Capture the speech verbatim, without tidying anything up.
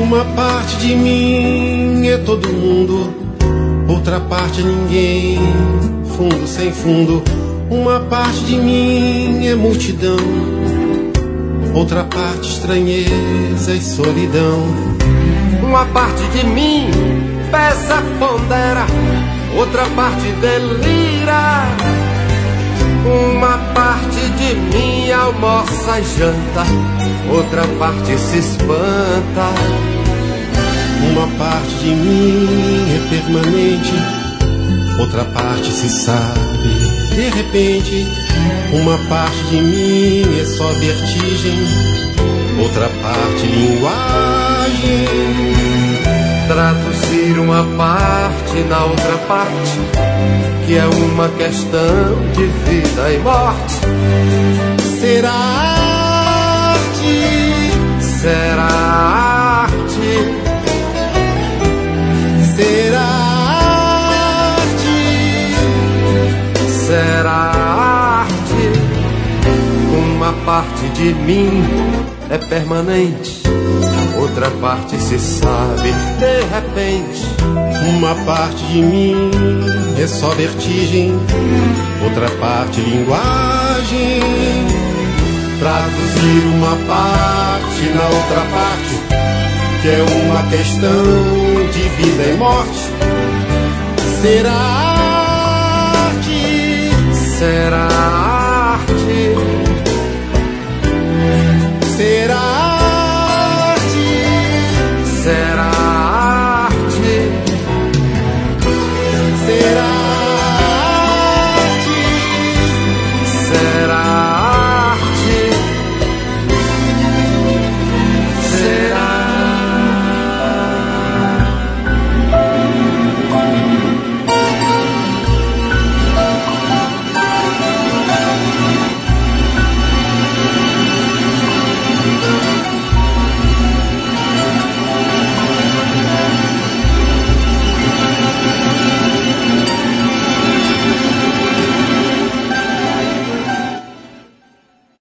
Uma parte de mim é todo mundo, outra parte é ninguém, fundo sem fundo. Uma parte de mim é multidão, outra parte estranheza e solidão. Uma parte de mim pesa, pondera, outra parte delira. Uma parte de mim almoça e janta, outra parte se espanta. Uma parte de mim é permanente, outra parte se sabe de repente. Uma parte de mim é só vertigem, outra parte linguagem. Traduzir uma parte na outra parte, que é uma questão de vida e morte. Será arte, será arte, será arte, será arte. Uma parte de mim é permanente, outra parte se sabe de repente. Uma parte de mim é só vertigem, outra parte linguagem. Traduzir uma parte na outra parte, que é uma questão de vida e morte. Será arte, será